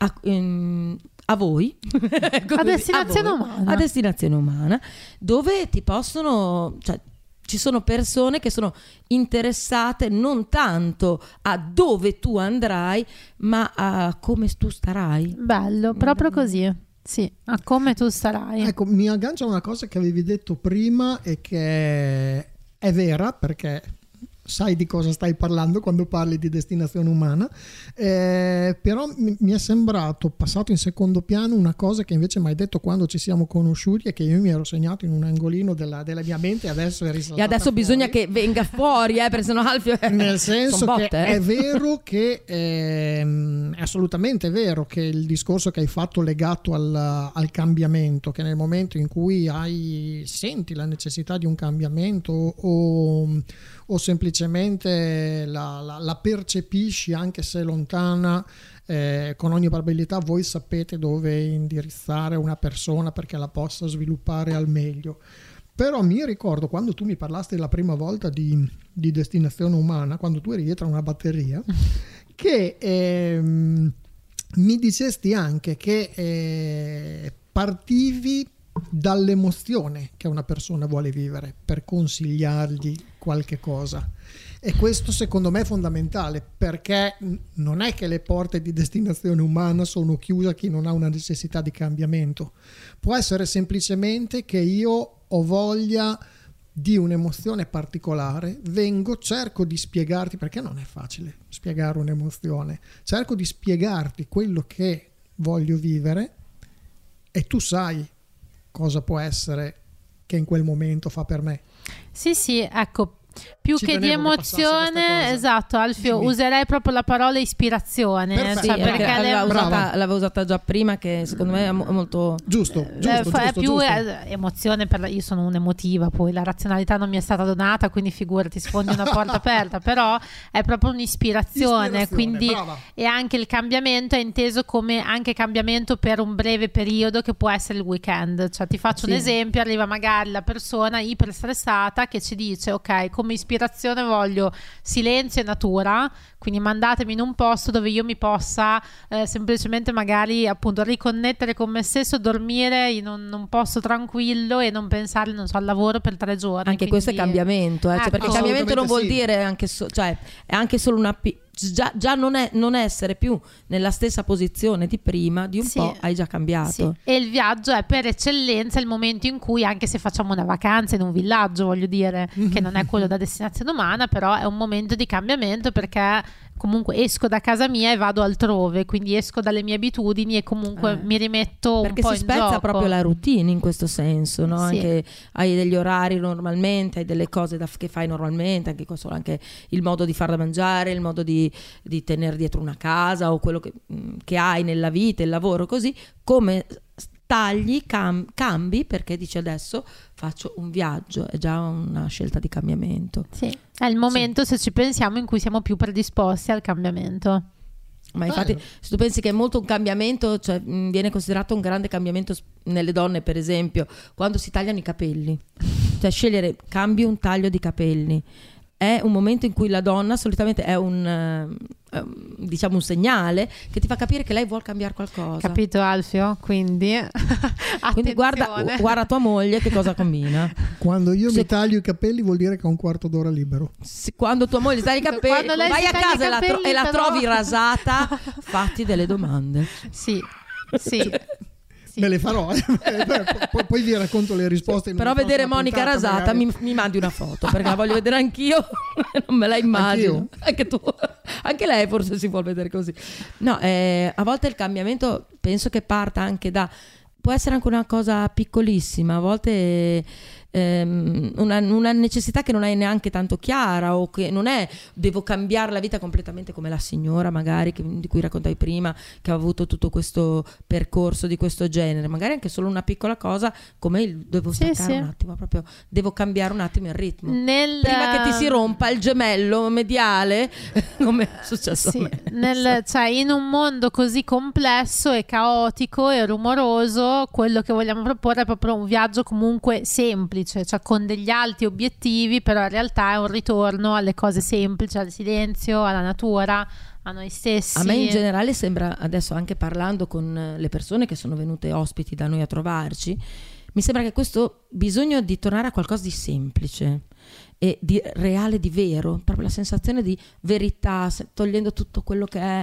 a voi, a destinazione umana, dove ti possono, cioè ci sono persone che sono interessate non tanto a dove tu andrai, ma a come tu starai. Bello, proprio così. Sì, a come tu starai. Ecco, mi aggancio a una cosa che avevi detto prima e che è vera, perché sai di cosa stai parlando quando parli di destinazione umana, però mi è sembrato passato in secondo piano una cosa che invece mi hai detto quando ci siamo conosciuti e che io mi ero segnato in un angolino della mia mente e adesso è risaltata. E adesso fuori. Bisogna che venga fuori, perché sennò Alfio nel senso botte, che è vero che è assolutamente vero che il discorso che hai fatto legato al cambiamento, che nel momento in cui senti la necessità di un cambiamento o semplicemente la percepisci anche se lontana, con ogni probabilità voi sapete dove indirizzare una persona perché la possa sviluppare al meglio. Però mi ricordo quando tu mi parlasti la prima volta di destinazione umana, quando tu eri dietro a una batteria, che mi dicesti anche che partivi dall'emozione che una persona vuole vivere per consigliargli qualche cosa, e questo secondo me è fondamentale, perché non è che le porte di destinazione umana sono chiuse a chi non ha una necessità di cambiamento. Può essere semplicemente che io ho voglia di un'emozione particolare, cerco di spiegarti, perché non è facile spiegare un'emozione, cerco di spiegarti quello che voglio vivere e tu sai cosa può essere che in quel momento fa per me. Sì, ecco, Più che di emozione, esatto, Alfio, userei proprio la parola ispirazione. Perfetto. Perché l'avevo usata già prima, che secondo me è molto giusto. È più emozione, io sono un'emotiva, poi la razionalità non mi è stata donata, quindi figurati, sfondi una porta aperta, però è proprio un'ispirazione, quindi e anche il cambiamento è inteso come anche cambiamento per un breve periodo, che può essere il weekend. Cioè, ti faccio un esempio: arriva magari la persona iperstressata che ci dice: ok, come ispirazione voglio silenzio e natura, quindi mandatemi in un posto dove io mi possa semplicemente magari appunto riconnettere con me stesso, dormire in un posto tranquillo e non pensare, non so, al lavoro per 3 giorni. Anche quindi, questo è cambiamento, cioè, perché cambiamento non vuol dire cioè è anche solo una già non essere più nella stessa posizione di prima, di un po' hai già cambiato. E il viaggio è per eccellenza il momento in cui, anche se facciamo una vacanza in un villaggio, voglio dire, che non è quello da destinazione umana, però è un momento di cambiamento, perché comunque esco da casa mia e vado altrove, quindi esco dalle mie abitudini e comunque mi rimetto un po' in gioco. Perché si spezza proprio la routine in questo senso, no? Anche hai degli orari normalmente, hai delle cose che fai normalmente, anche il modo di far da mangiare, il modo di tenere dietro una casa, o quello che hai nella vita, il lavoro, così come tagli, cambi, perché dici adesso faccio un viaggio, è già una scelta di cambiamento. Sì, è il momento, se ci pensiamo, in cui siamo più predisposti al cambiamento. Ma infatti, se tu pensi che è molto un cambiamento, cioè viene considerato un grande cambiamento nelle donne, per esempio, quando si tagliano i capelli, cioè scegliere cambio un taglio di capelli è un momento in cui la donna solitamente è un segnale che ti fa capire che lei vuole cambiare qualcosa. Capito, Alfio? Quindi guarda tua moglie che cosa combina. Quando io mi taglio i capelli vuol dire che ho un quarto d'ora libero. Quando tua moglie taglia i capelli, vai a casa e la trovi rasata, fatti delle domande. Sì. Me le farò, poi vi racconto le risposte. Però vedere Monica rasata mi mandi una foto, perché la voglio vedere anch'io. Non me la immagino. Anche tu, anche lei forse si vuol vedere così. No, a volte il cambiamento penso che parta anche può essere anche una cosa piccolissima, a volte una necessità che non hai neanche tanto chiara, o che non è devo cambiare la vita completamente, come la signora magari di cui raccontavi prima, che ha avuto tutto questo percorso di questo genere, magari anche solo una piccola cosa come il devo staccare un attimo, proprio devo cambiare un attimo il ritmo prima che ti si rompa il gemello mediale come è successo a me. Cioè, in un mondo così complesso e caotico e rumoroso, quello che vogliamo proporre è proprio un viaggio comunque semplice, cioè con degli alti obiettivi, però in realtà è un ritorno alle cose semplici, al silenzio, alla natura, a noi stessi. A me in generale sembra, adesso anche parlando con le persone che sono venute ospiti da noi a trovarci, mi sembra che questo bisogno di tornare a qualcosa di semplice e di reale, di vero, proprio la sensazione di verità, togliendo tutto quello che è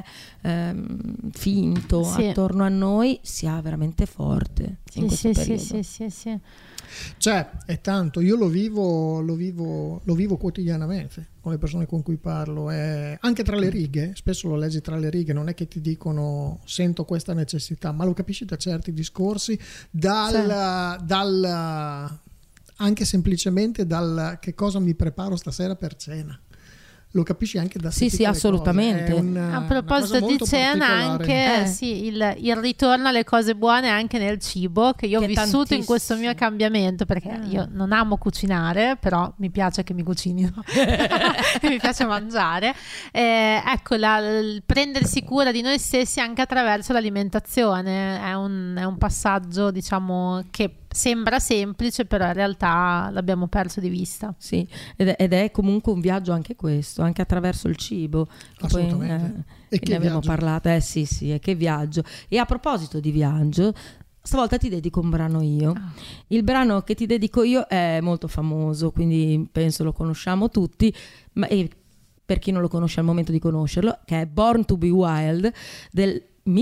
finto attorno a noi, sia veramente forte in questo periodo. Sì. Cioè, è tanto, io lo vivo quotidianamente con le persone con cui parlo, anche tra le righe, spesso lo leggi tra le righe, non è che ti dicono sento questa necessità, ma lo capisci da certi discorsi, anche semplicemente dal che cosa mi preparo stasera per cena. Lo capisci anche da sì, assolutamente. A proposito di cena, anche il ritorno alle cose buone anche nel cibo, che io ho vissuto in questo mio cambiamento, perché io non amo cucinare, però mi piace che mi cucinino e mi piace mangiare. Ecco, il prendersi cura di noi stessi anche attraverso l'alimentazione è un passaggio, diciamo, che sembra semplice, però in realtà l'abbiamo perso di vista. Sì, ed è comunque un viaggio anche questo, anche attraverso il cibo. Assolutamente. Poi, che ne abbiamo parlato. Sì, e che viaggio. E a proposito di viaggio, stavolta ti dedico un brano io. Il brano che ti dedico io è molto famoso, quindi penso lo conosciamo tutti, ma per chi non lo conosce al momento di conoscerlo, che è Born to be Wild del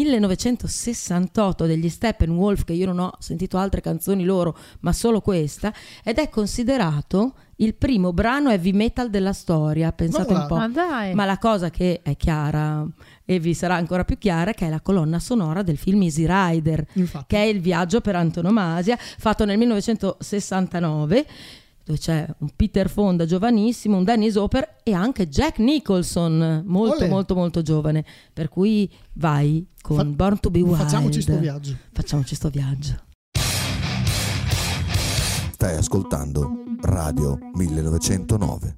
1968 degli Steppenwolf, che io non ho sentito altre canzoni loro ma solo questa, ed è considerato il primo brano heavy metal della storia. Pensate un po', ma la cosa che è chiara e vi sarà ancora più chiara è che è la colonna sonora del film Easy Rider. Infatti. Che è il viaggio per antonomasia, fatto nel 1969, dove c'è un Peter Fonda giovanissimo, un Dennis Hopper e anche Jack Nicholson molto molto molto giovane, per cui vai con Born to be Wild. Facciamoci sto viaggio. Stai ascoltando Radio 1909.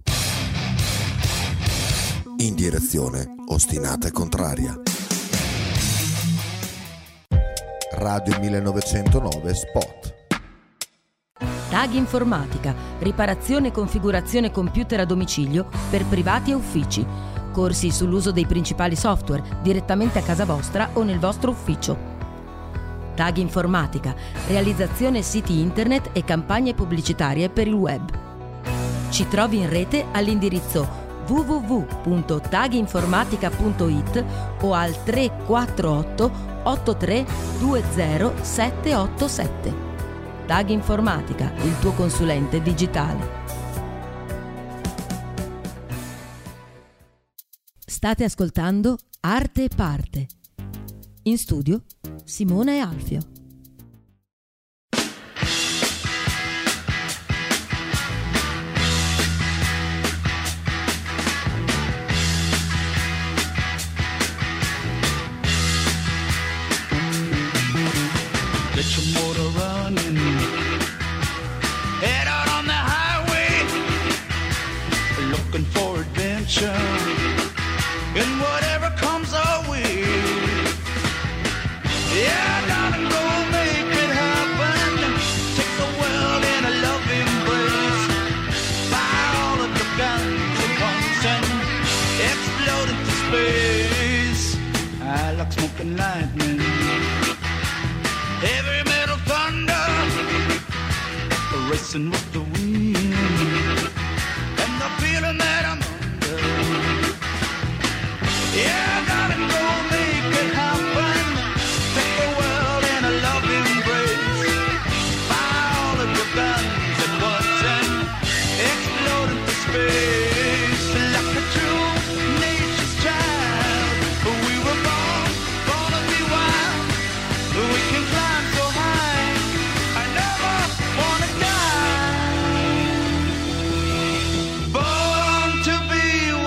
In direzione ostinata e contraria. Radio 1909 Spot. TAG Informatica, riparazione e configurazione computer a domicilio per privati e uffici. Corsi sull'uso dei principali software direttamente a casa vostra o nel vostro ufficio. TAG Informatica, realizzazione siti internet e campagne pubblicitarie per il web. Ci trovi in rete all'indirizzo www.taginformatica.it o al 348 8320 787. TAG Informatica, il tuo consulente digitale. State ascoltando Arte e Parte. In studio Simona e Alfio. Get your motor running, head out on the highway, looking for adventure, and whatever comes our way. Yeah, darling, go make it happen. Take the world in a loving embrace. Fire all of your guns at once and explode into space. I like smoking lightning, heavy metal thunder, racing with the wind, and the feeling that I'm under. Yeah, darling, go make it happen. Take the world in a loving embrace. Fire all of your guns at once and explode into space. Like a true nature's child, we were born to be wild. We can climb so high, I never wanna die. Born to be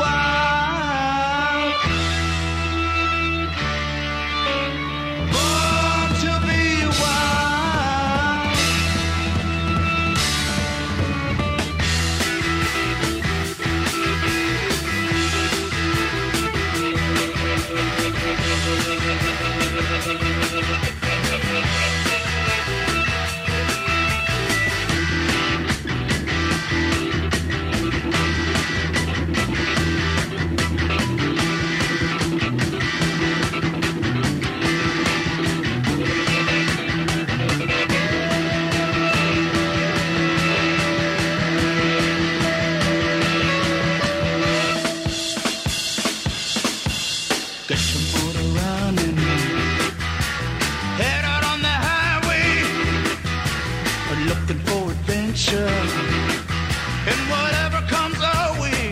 wild. Born to be wild. Get your motor running, head out on the highway, looking for adventure, and whatever comes our way.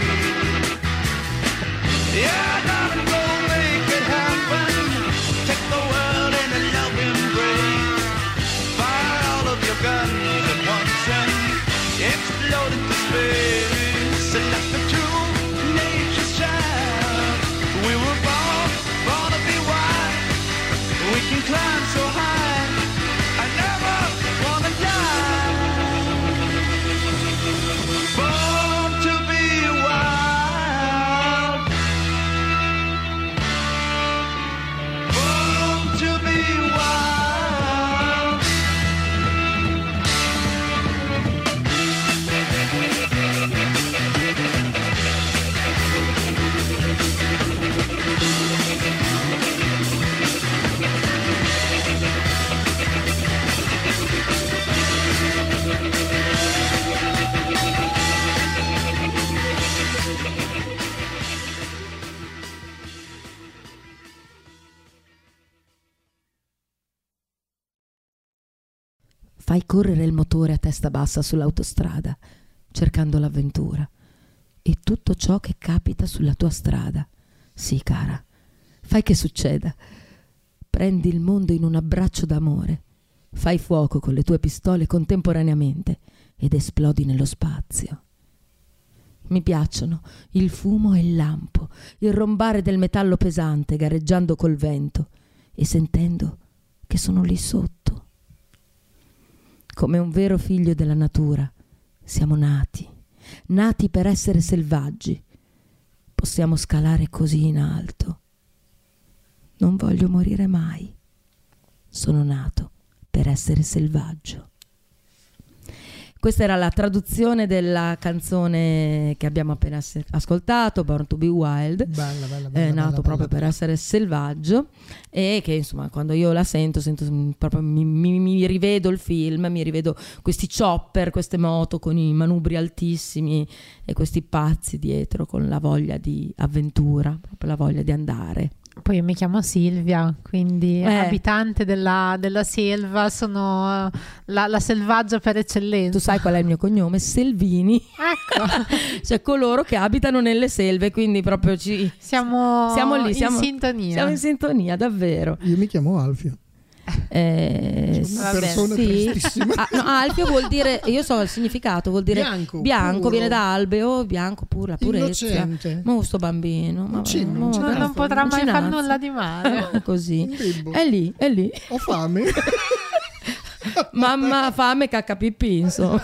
Yeah, darling, go make it happen. Take the world in a loving embrace. Fire all of your guns at once and explode into space. Like the true nature's child, we were born to be wild. We can climb so high, I never wanna die. Born to be wild. Born to be wild. Fai correre il motore a testa bassa sull'autostrada, cercando l'avventura e tutto ciò che capita sulla tua strada. Sì, cara, fai che succeda. Prendi il mondo in un abbraccio d'amore. Fai fuoco con le tue pistole contemporaneamente ed esplodi nello spazio. Mi piacciono il fumo e il lampo, il rombare del metallo pesante gareggiando col vento e sentendo che sono lì sotto. Come un vero figlio della natura, siamo nati per essere selvaggi. Possiamo scalare così in alto. Non voglio morire mai. Sono nato per essere selvaggio. Questa era la traduzione della canzone che abbiamo appena ascoltato, Born to be Wild. Bella, nato proprio per essere selvaggio, e che insomma quando io la sento proprio mi rivedo il film, mi rivedo questi chopper, queste moto con i manubri altissimi e questi pazzi dietro con la voglia di avventura, proprio la voglia di andare. Poi io mi chiamo Silvia, quindi abitante della selva, sono la selvaggia per eccellenza. Tu sai qual è il mio cognome? Selvini. Ecco. Cioè coloro che abitano nelle selve, quindi proprio siamo lì, in sintonia. Siamo in sintonia, davvero. Io mi chiamo Alfio. Una persona tristissima. No, Alfio vuol dire, io so il significato, vuol dire bianco, viene da albeo, bianco, la purezza. Innocente. Ma sto bambino non potrà mai far nulla di male. Così è lì ho fame. Mamma fame, cacca pipì, insomma.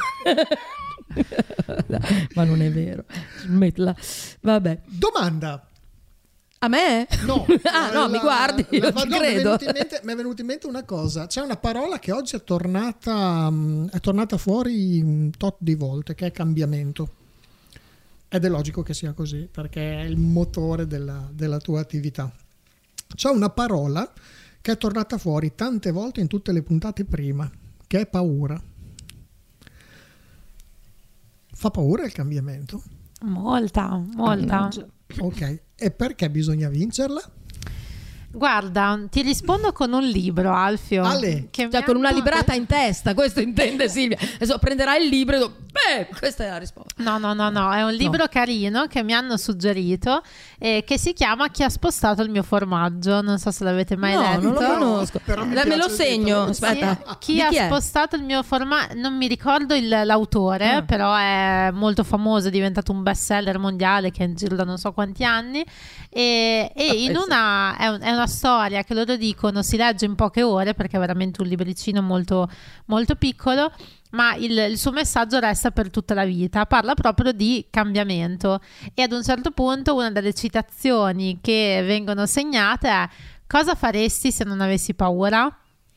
Ma non è vero. Smettila. Vabbè. Domanda. A me? No. No, mi guardi, io ci credo. Mi è venuta in mente una cosa. C'è una parola che oggi è tornata fuori un tot di volte, che è cambiamento. Ed è logico che sia così, perché è il motore della tua attività. C'è una parola che è tornata fuori tante volte in tutte le puntate prima, che è paura. Fa paura il cambiamento? Molta. Ok, e perché bisogna vincerla? Guarda, ti rispondo con un libro, Alfio. Cioè con una librata in testa, questo intende Silvia. Adesso prenderai il libro e questa è la risposta. No, è un libro carino che mi hanno suggerito, che si chiama Chi ha spostato il mio formaggio. Non so se l'avete mai letto. Non lo conosco. Me lo segno. Aspetta. Sì, chi ha spostato il mio formaggio, non mi ricordo l'autore, però è molto famoso, è diventato un best seller mondiale che è in giro da non so quanti anni, e in è una storia che loro dicono si legge in poche ore, perché è veramente un libricino molto, molto piccolo, ma il suo messaggio resta per tutta la vita. Parla proprio di cambiamento, e ad un certo punto una delle citazioni che vengono segnate è: cosa faresti se non avessi paura?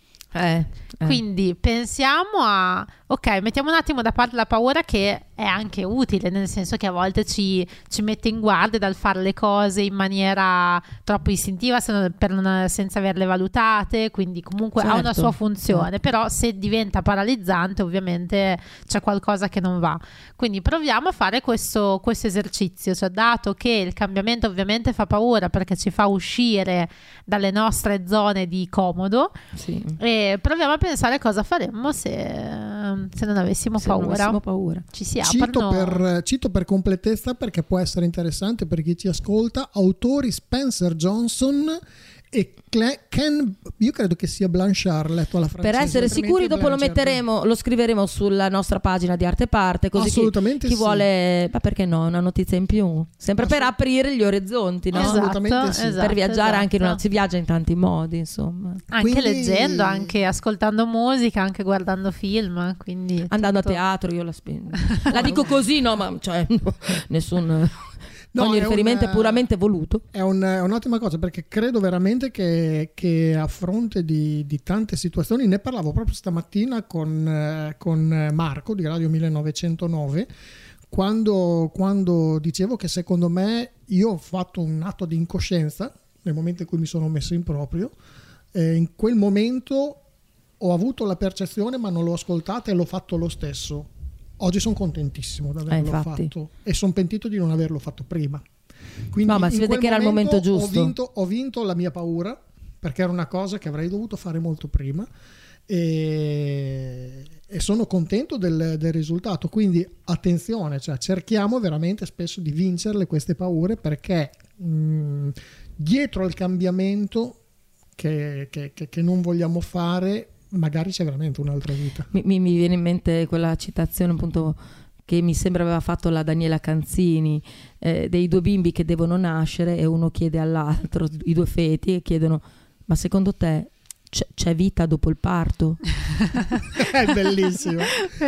Quindi pensiamo mettiamo un attimo da parte la paura, che è anche utile, nel senso che a volte ci mette in guardia dal fare le cose in maniera troppo istintiva, senza averle valutate, quindi comunque ha una sua funzione, però se diventa paralizzante ovviamente c'è qualcosa che non va. Quindi proviamo a fare questo esercizio, cioè, dato che il cambiamento ovviamente fa paura perché ci fa uscire dalle nostre zone di comodo, e proviamo a pensare cosa faremmo se non avessimo paura. Ci si aprono. Cito per completezza, perché può essere interessante per chi ci ascolta, autori Spencer Johnson e io credo che sia Blanchard, letto alla francese. Per essere sicuri dopo lo scriveremo sulla nostra pagina di Arte Parte, così chi vuole, ma perché no, una notizia in più, sempre per aprire gli orizzonti, no? Assolutamente sì. Per viaggiare anche si viaggia in tanti modi, insomma, anche leggendo, anche ascoltando musica, anche guardando film, quindi andando a teatro. Io la dico così, no, ma cioè nessun ogni riferimento è puramente voluto. È un'ottima cosa, perché credo veramente che a fronte di tante situazioni, ne parlavo proprio stamattina con Marco di Radio 1909, quando dicevo che secondo me io ho fatto un atto di incoscienza nel momento in cui mi sono messo in proprio. In quel momento ho avuto la percezione, ma non l'ho ascoltata e l'ho fatto lo stesso. Oggi sono contentissimo di averlo fatto, e sono pentito di non averlo fatto prima. Quindi ma si vede che era il momento giusto. Ho vinto la mia paura, perché era una cosa che avrei dovuto fare molto prima, e sono contento del risultato. Quindi attenzione, cioè, cerchiamo veramente spesso di vincerle queste paure, perché dietro al cambiamento che non vogliamo fare magari c'è veramente un'altra vita. Mi viene in mente quella citazione appunto che mi sembra aveva fatto la Daniela Canzini, dei due bimbi che devono nascere e uno chiede all'altro, i due feti, e chiedono: ma secondo te c'è vita dopo il parto? È bellissima,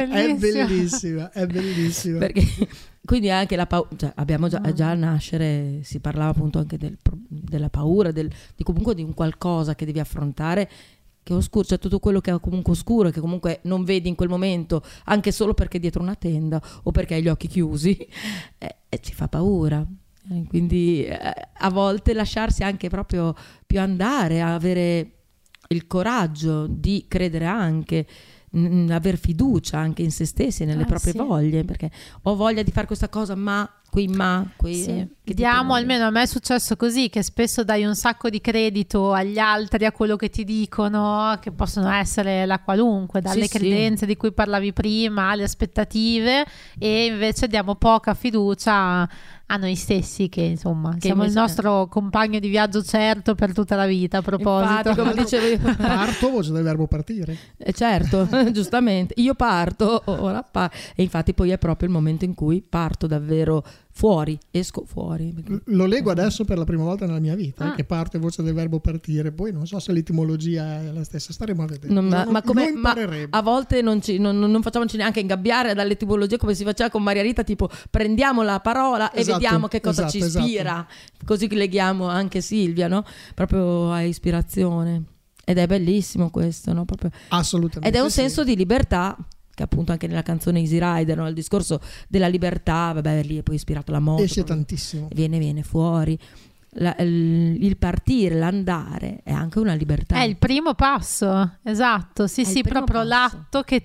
è bellissima. Perché quindi anche la paura, cioè abbiamo già a nascere si parlava appunto anche della paura, di comunque di un qualcosa che devi affrontare, che è oscuro, cioè tutto quello che è comunque oscuro, che comunque non vedi in quel momento, anche solo perché è dietro una tenda o perché hai gli occhi chiusi, ci fa paura. Quindi a volte lasciarsi anche proprio più andare, avere il coraggio di credere anche, aver fiducia anche in se stessi, nelle proprie voglie, perché ho voglia di fare questa cosa, ma sì. Vediamo, almeno a me è successo così, che spesso dai un sacco di credito agli altri, a quello che ti dicono, che possono essere la qualunque, dalle credenze di cui parlavi prima, alle aspettative, e invece diamo poca fiducia a noi stessi, che insomma siamo il nostro compagno di viaggio certo per tutta la vita. A proposito, infatti, come dicevo io, parto, voce del verbo partire, certo, giustamente, io parto ora e infatti poi è proprio il momento in cui parto davvero esco fuori. Lo leggo adesso per la prima volta nella mia vita, che parte voce del verbo partire. Poi non so se l'etimologia è la stessa, staremo a vedere. Ma a volte non facciamoci neanche ingabbiare dall'etimologia, come si faceva con Maria Rita, tipo prendiamo la parola e vediamo che cosa ci ispira, così leghiamo anche Silvia, no? Proprio a ispirazione, ed è bellissimo questo, no? Proprio. Assolutamente. Ed è un senso di libertà, che appunto anche nella canzone Easy Rider, no? Il discorso della libertà, vabbè, lì è poi ispirato la moto, esce tantissimo, viene fuori. Il partire, l'andare è anche una libertà, è il primo passo, esatto, sì, proprio passo. L'atto che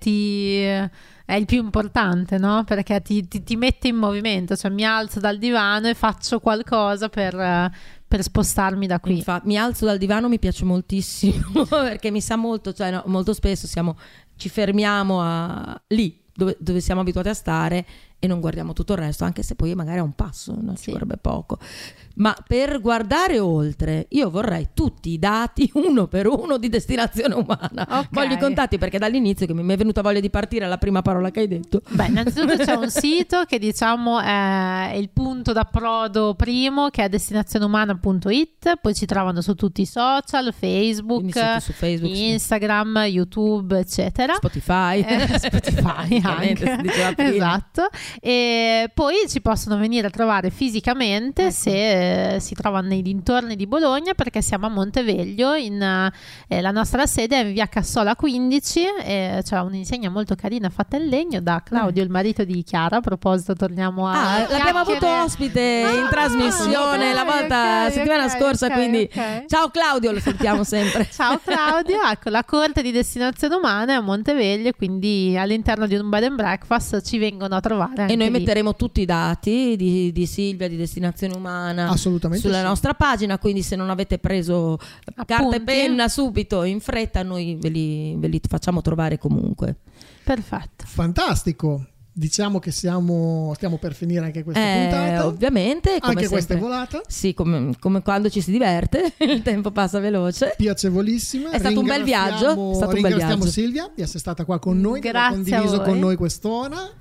è il più importante, no? Perché ti mette in movimento, cioè mi alzo dal divano e faccio qualcosa per spostarmi da qui. Infatti, mi alzo dal divano mi piace moltissimo perché mi sa molto, cioè no, molto spesso ci fermiamo lì dove siamo abituati a stare e non guardiamo tutto il resto, anche se poi magari è un passo, no? Ci vorrebbe poco. Ma per guardare oltre, io vorrei tutti i dati uno per uno di Destinazione Umana. Voglio i contatti, perché dall'inizio che mi è venuta voglia di partire la prima parola che hai detto. Beh, innanzitutto c'è un sito che diciamo è il punto d'approdo primo, che è destinazioneumana.it. Poi ci trovano su tutti i social, Facebook, Instagram, YouTube, eccetera, Spotify anche. Esatto. E poi ci possono venire a trovare fisicamente, se si trovano nei dintorni di Bologna, perché siamo a Monteveglio, la nostra sede è in via Cassola 15, c'è un'insegna molto carina fatta in legno da Claudio, il marito di Chiara. A proposito, torniamo l'abbiamo avuto ospite in trasmissione la settimana scorsa, quindi ciao Claudio, lo salutiamo sempre. Ciao Claudio. Ecco, la corte di Destinazione Umana è a Monteveglio, quindi all'interno di un bed and breakfast ci vengono a trovare anche e noi lì. metteremo tutti i dati di Silvia, di Destinazione Umana, assolutamente sulla nostra pagina, quindi se non avete preso carta e penna subito in fretta, noi ve li facciamo trovare comunque. Perfetto, fantastico. Diciamo che stiamo per finire anche questa puntata. Ovviamente, come anche sempre. Questa è volata. Sì, come quando ci si diverte, il tempo passa veloce. Piacevolissima. È stato un bel viaggio. Ringraziamo Silvia di essere stata qua con noi, di aver condiviso con noi quest'ora.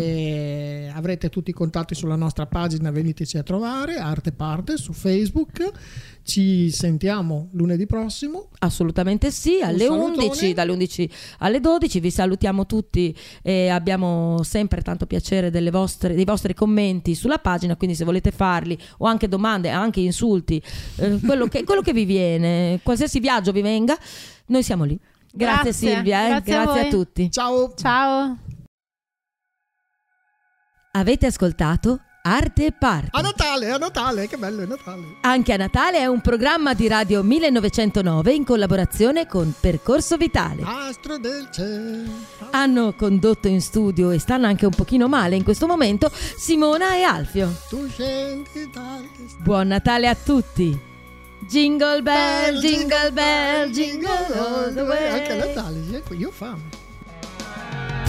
E avrete tutti i contatti sulla nostra pagina, veniteci a trovare, Arte Parte su Facebook. Ci sentiamo lunedì prossimo. Assolutamente sì, alle 11, dalle 11 alle 12. Vi salutiamo tutti e abbiamo sempre tanto piacere dei vostri commenti sulla pagina, quindi se volete farli, o anche domande, anche insulti, quello che vi viene, qualsiasi viaggio vi venga, noi siamo lì. Grazie Silvia, grazie a tutti. Ciao. Avete ascoltato Arte e Parte. A Natale, che bello, è Natale. Anche a Natale è un programma di Radio 1909 in collaborazione con Percorso Vitale. Astro del cielo. Hanno condotto in studio e stanno anche un pochino male in questo momento Simona e Alfio. Tu scendi Buon Natale a tutti. Jingle bell, jingle bell, jingle all the way. Anche a Natale, ecco, io ho fame.